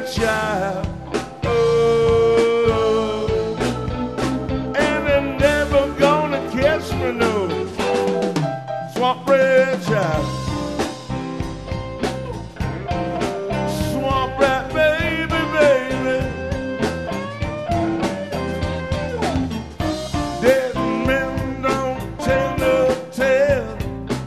child. Oh, and they're never gonna catch me, no swamp red child.